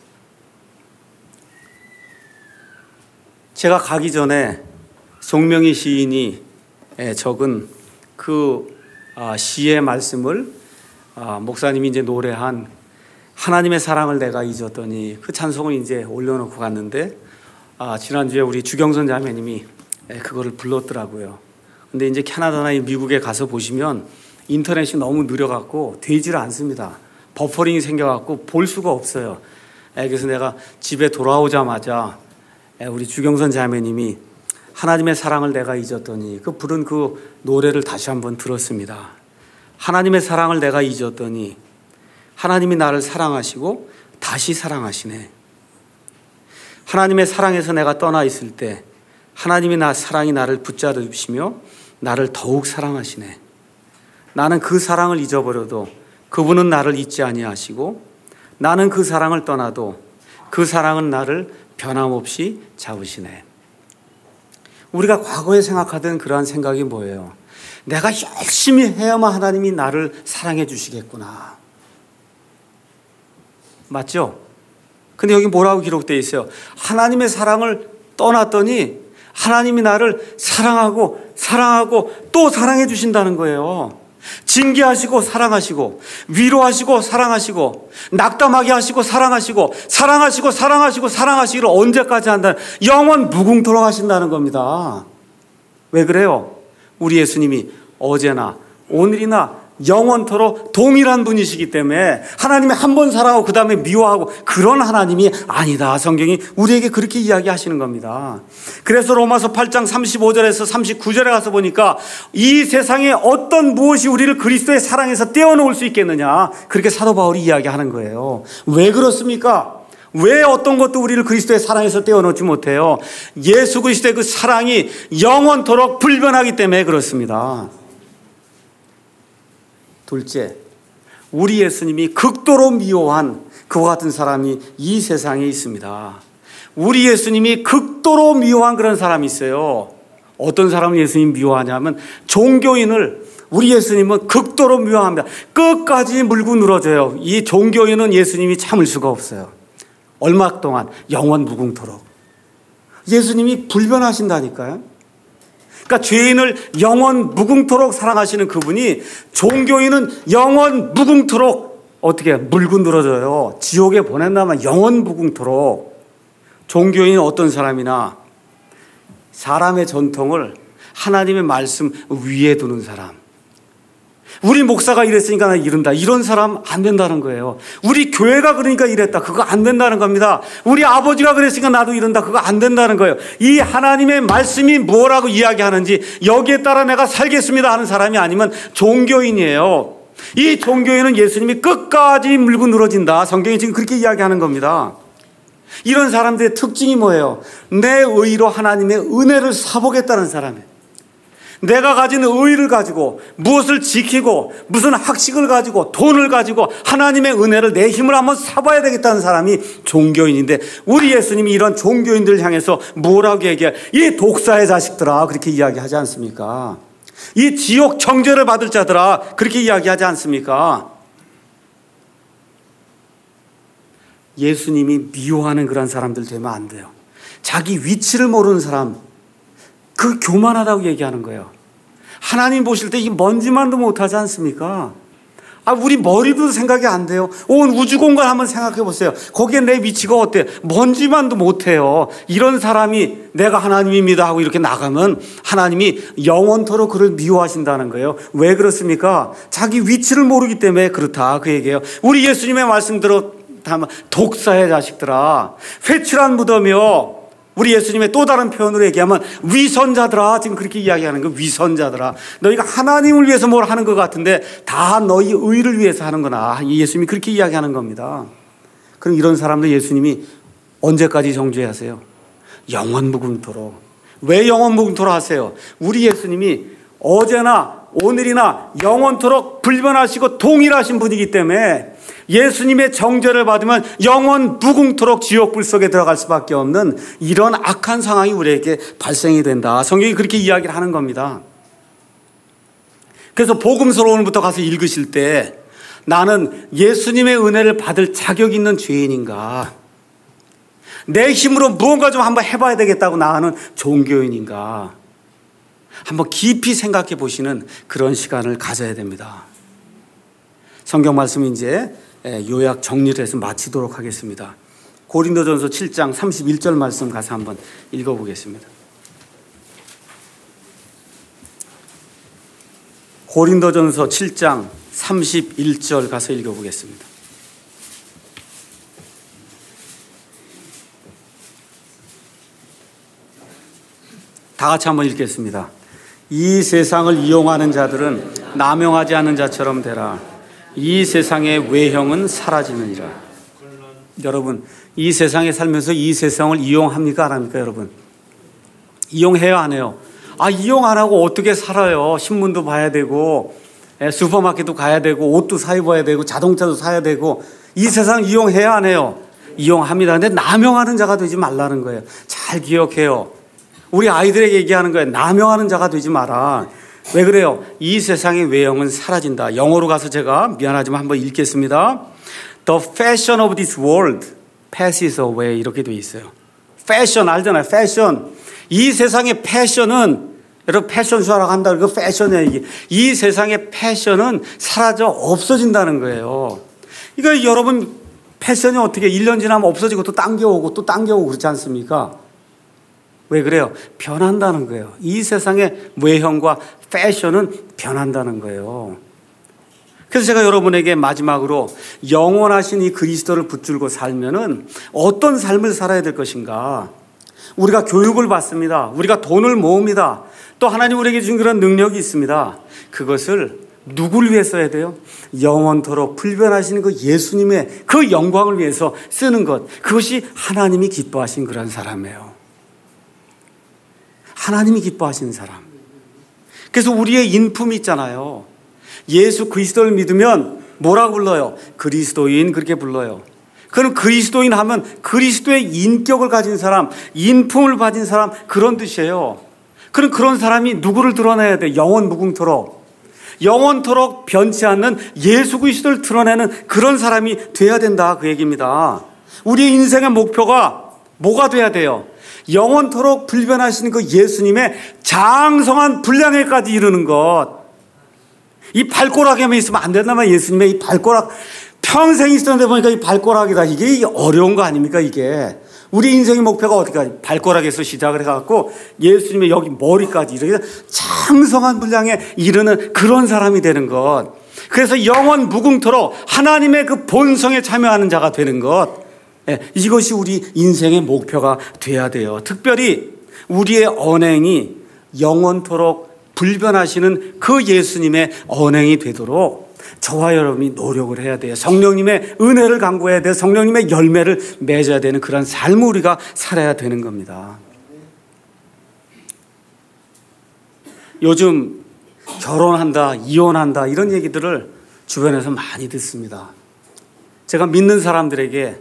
제가 가기 전에 송명희 시인이 적은 그 시의 말씀을 목사님이 이제 노래한 하나님의 사랑을 내가 잊었더니 그 찬송을 이제 올려놓고 갔는데 지난주에 우리 주경선 자매님이 그거를 불렀더라고요. 근데 이제 캐나다나 미국에 가서 보시면 인터넷이 너무 느려갖고 되지를 않습니다. 버퍼링이 생겨갖고 볼 수가 없어요. 그래서 내가 집에 돌아오자마자 우리 주경선 자매님이 하나님의 사랑을 내가 잊었더니 그 부른 그 노래를 다시 한번 들었습니다. 하나님의 사랑을 내가 잊었더니 하나님이 나를 사랑하시고 다시 사랑하시네. 하나님의 사랑에서 내가 떠나 있을 때 하나님이 사랑이 나를 붙잡으시며 나를 더욱 사랑하시네. 나는 그 사랑을 잊어버려도 그분은 나를 잊지 아니하시고 나는 그 사랑을 떠나도 그 사랑은 나를 변함없이 잡으시네. 우리가 과거에 생각하던 그러한 생각이 뭐예요? 내가 열심히 해야만 하나님이 나를 사랑해 주시겠구나. 맞죠? 근데 여기 뭐라고 기록되어 있어요? 하나님의 사랑을 떠났더니 하나님이 나를 사랑하고 또 사랑해 주신다는 거예요. 징계하시고 사랑하시고 위로하시고 사랑하시고 낙담하게 하시고 사랑하시기를 언제까지 한다는, 영원 무궁토록 하신다는 겁니다. 왜 그래요? 우리 예수님이 어제나 오늘이나 영원토록 동일한 분이시기 때문에 하나님이 한 번 사랑하고 그 다음에 미워하고 그런 하나님이 아니다. 성경이 우리에게 그렇게 이야기하시는 겁니다. 그래서 로마서 8장 35절에서 39절에 가서 보니까 이 세상에 어떤 무엇이 우리를 그리스도의 사랑에서 떼어놓을 수 있겠느냐, 그렇게 사도 바울이 이야기하는 거예요. 왜 그렇습니까? 왜 어떤 것도 우리를 그리스도의 사랑에서 떼어놓지 못해요? 예수 그리스도의 그 사랑이 영원토록 불변하기 때문에 그렇습니다. 둘째, 우리 예수님이 극도로 미워한 그와 같은 사람이 이 세상에 있습니다. 우리 예수님이 극도로 미워한 그런 사람이 있어요. 어떤 사람을 예수님 미워하냐면 종교인을 우리 예수님은 극도로 미워합니다. 끝까지 물고 늘어져요. 이 종교인은 예수님이 참을 수가 없어요. 얼마 동안? 영원 무궁토록. 예수님이 불변하신다니까요. 그러니까 죄인을 영원 무궁토록 사랑하시는 그분이 종교인은 영원 무궁토록 어떻게 물고 늘어져요. 지옥에 보낸다면 영원 무궁토록. 종교인은 어떤 사람이나 사람의 전통을 하나님의 말씀 위에 두는 사람. 우리 목사가 이랬으니까 나 이른다. 이런 사람 안 된다는 거예요. 우리 교회가 그러니까 이랬다. 그거 안 된다는 겁니다. 우리 아버지가 그랬으니까 나도 이른다. 그거 안 된다는 거예요. 이 하나님의 말씀이 뭐라고 이야기하는지 여기에 따라 내가 살겠습니다 하는 사람이 아니면 종교인이에요. 이 종교인은 예수님이 끝까지 물고 늘어진다. 성경이 지금 그렇게 이야기하는 겁니다. 이런 사람들의 특징이 뭐예요? 내 의로 하나님의 은혜를 사보겠다는 사람이에요. 내가 가진 의의를 가지고 무엇을 지키고 무슨 학식을 가지고 돈을 가지고 하나님의 은혜를 내 힘을 한번 사봐야 되겠다는 사람이 종교인인데, 우리 예수님이 이런 종교인들을 향해서 뭐라고 얘기해요? 이 독사의 자식들아, 그렇게 이야기하지 않습니까? 이 지옥 정죄를 받을 자들아, 그렇게 이야기하지 않습니까? 예수님이 미워하는 그런 사람들 되면 안 돼요. 자기 위치를 모르는 사람, 그 교만하다고 얘기하는 거예요. 하나님 보실 때 이 먼지만도 못하지 않습니까? 우리 머리도 생각이 안 돼요. 온 우주 공간 한번 생각해 보세요. 거기에 내 위치가 어때요? 먼지만도 못해요. 이런 사람이 내가 하나님입니다 하고 이렇게 나가면 하나님이 영원토록 그를 미워하신다는 거예요. 왜 그렇습니까? 자기 위치를 모르기 때문에 그렇다, 그 얘기예요. 우리 예수님의 말씀대로 독사의 자식들아, 회칠한 무덤이요. 우리 예수님의 또 다른 표현으로 얘기하면 위선자들아, 지금 그렇게 이야기하는 거예요. 위선자들아, 너희가 하나님을 위해서 뭘 하는 것 같은데 다 너희 의를 위해서 하는 거나, 예수님이 그렇게 이야기하는 겁니다. 그럼 이런 사람들 예수님이 언제까지 정죄하세요? 영원 무궁토록. 왜 영원 무궁토록 하세요? 우리 예수님이 어제나 오늘이나 영원토록 불변하시고 동일하신 분이기 때문에 예수님의 정죄를 받으면 영원 무궁토록 지옥불 속에 들어갈 수밖에 없는 이런 악한 상황이 우리에게 발생이 된다. 성경이 그렇게 이야기를 하는 겁니다. 그래서 복음서를 오늘부터 가서 읽으실 때 나는 예수님의 은혜를 받을 자격 있는 죄인인가? 내 힘으로 무언가 좀 한번 해봐야 되겠다고 나가는 종교인인가? 한번 깊이 생각해 보시는 그런 시간을 가져야 됩니다. 성경 말씀 이제 요약 정리를 해서 마치도록 하겠습니다. 고린도전서 7장 31절 말씀 가서 한번 읽어보겠습니다. 고린도전서 7장 31절 가서 읽어보겠습니다. 다 같이 한번 읽겠습니다. 이 세상을 이용하는 자들은 남용하지 않는 자처럼 되라. 이 세상의 외형은 사라지느니라. 여러분, 이 세상에 살면서 이 세상을 이용합니까? 안 합니까? 여러분, 이용해요? 안 해요? 이용 안 하고 어떻게 살아요? 신문도 봐야 되고 슈퍼마켓도 가야 되고 옷도 사 입어야 되고 자동차도 사야 되고 이 세상 이용해요? 안 해요? 이용합니다. 근데 남용하는 자가 되지 말라는 거예요. 잘 기억해요. 우리 아이들에게 얘기하는 거예요. 남용하는 자가 되지 마라. 왜 그래요? 이 세상의 외형은 사라진다. 영어로 가서 제가 미안하지만 한번 읽겠습니다. The fashion of this world passes away. 이렇게 돼 있어요. 패션 알잖아요. 패션. 이 세상의 패션은, 여러분 패션쇼라고 한다. 그 패션이야 이게. 이 세상의 패션은 사라져 없어진다는 거예요. 이거 여러분 패션이 어떻게 1년 지나면 없어지고 또 당겨오고 또 당겨오고 그렇지 않습니까? 왜 그래요? 변한다는 거예요. 이 세상의 외형과 패션은 변한다는 거예요. 그래서 제가 여러분에게 마지막으로 영원하신 이 그리스도를 붙들고 살면은 어떤 삶을 살아야 될 것인가? 우리가 교육을 받습니다. 우리가 돈을 모읍니다. 또 하나님 우리에게 준 그런 능력이 있습니다. 그것을 누구를 위해서 해야 돼요? 영원토록 불변하시는 그 예수님의 그 영광을 위해서 쓰는 것. 그것이 하나님이 기뻐하신 그런 사람이에요. 하나님이 기뻐하시는 사람. 그래서 우리의 인품이 있잖아요. 예수 그리스도를 믿으면 뭐라고 불러요? 그리스도인 그렇게 불러요. 그럼 그리스도인 하면 그리스도의 인격을 가진 사람, 인품을 가진 사람 그런 뜻이에요. 그럼 그런 사람이 누구를 드러내야 돼? 영원 무궁토록. 영원토록 변치 않는 예수 그리스도를 드러내는 그런 사람이 돼야 된다 그 얘기입니다. 우리의 인생의 목표가 뭐가 돼야 돼요? 영원토록 불변하시는 그 예수님의 장성한 분량에까지 이르는 것. 이 발꼬락에만 있으면 안 된다면 예수님의 이 발꼬락 평생 있었는데 보니까 이 발꼬락이다. 이게 어려운 거 아닙니까 이게. 우리 인생의 목표가 어디까지? 발꼬락에서 시작을 해갖고 예수님의 여기 머리까지 이렇게 장성한 분량에 이르는 그런 사람이 되는 것. 그래서 영원 무궁토록 하나님의 그 본성에 참여하는 자가 되는 것. 이것이 우리 인생의 목표가 돼야 돼요. 특별히 우리의 언행이 영원토록 불변하시는 그 예수님의 언행이 되도록 저와 여러분이 노력을 해야 돼요. 성령님의 은혜를 강구해야 돼요. 성령님의 열매를 맺어야 되는 그런 삶을 우리가 살아야 되는 겁니다. 요즘 결혼한다, 이혼한다 이런 얘기들을 주변에서 많이 듣습니다. 제가 믿는 사람들에게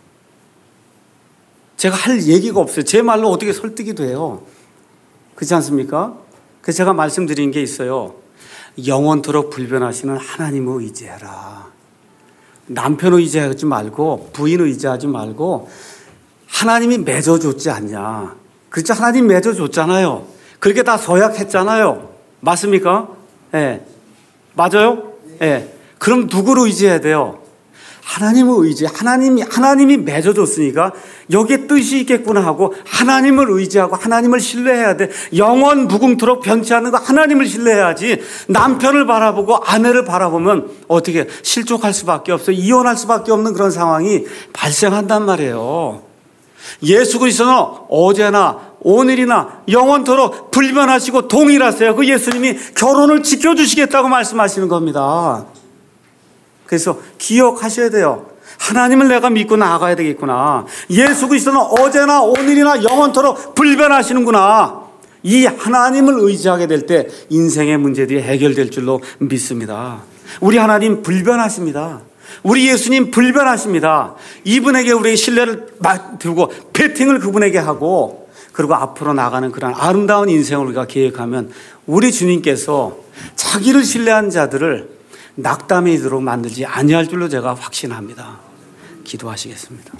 제가 할 얘기가 없어요. 제 말로 어떻게 설득이 돼요? 그렇지 않습니까? 그래서 제가 말씀드린 게 있어요. 영원토록 불변하시는 하나님을 의지해라. 남편을 의지하지 말고 부인을 의지하지 말고 하나님이 맺어줬지 않냐. 그렇죠? 하나님 맺어줬잖아요. 그렇게 다 서약했잖아요. 맞습니까? 예. 맞아요? 예. 그럼 누구를 의지해야 돼요? 하나님을 의지, 하나님이 맺어줬으니까 여기에 뜻이 있겠구나 하고 하나님을 의지하고 하나님을 신뢰해야 돼. 영원 무궁토록 변치 않는 거 하나님을 신뢰해야지. 남편을 바라보고 아내를 바라보면 어떻게 실족할 수밖에 없어요. 이혼할 수밖에 없는 그런 상황이 발생한단 말이에요. 예수 그리스도는 어제나 오늘이나 영원토록 불변하시고 동일하세요. 그 예수님이 결혼을 지켜주시겠다고 말씀하시는 겁니다. 그래서 기억하셔야 돼요. 하나님을 내가 믿고 나아가야 되겠구나. 예수 그리스도는 어제나 오늘이나 영원토록 불변하시는구나. 이 하나님을 의지하게 될 때 인생의 문제들이 해결될 줄로 믿습니다. 우리 하나님 불변하십니다. 우리 예수님 불변하십니다. 이분에게 우리의 신뢰를 두고 베팅을 그분에게 하고 그리고 앞으로 나가는 그런 아름다운 인생을 우리가 계획하면 우리 주님께서 자기를 신뢰한 자들을 낙담에 이르도록 만들지 아니할 줄로 제가 확신합니다. 기도하시겠습니다.